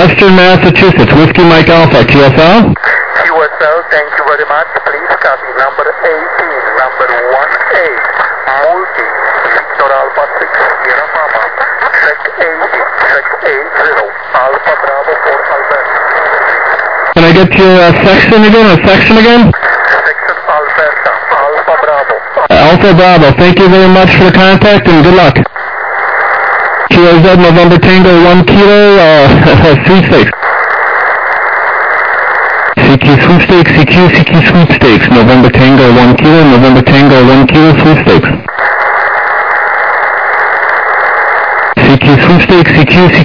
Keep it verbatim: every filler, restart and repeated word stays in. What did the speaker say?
Western Massachusetts, Whiskey Mike Alpha, Q S L. Q S L, thank you very much. Please copy number eighteen, number one eight, multi, Victor Alpha six, Sierra Mama, check eighteen, check eighty, Alpha Bravo for Alberta. Can I get your uh, section again, or section again? Section Alberta, Alpha Bravo. Alpha Bravo, thank you very much for the contact and good luck. Q O Z November Tango one kilo, uh, sweepstakes. C Q sweepstakes, C Q, C Q sweepstakes, November Tango one kilo, November Tango one kilo sweepstakes. C Q sweepstakes, C Q, C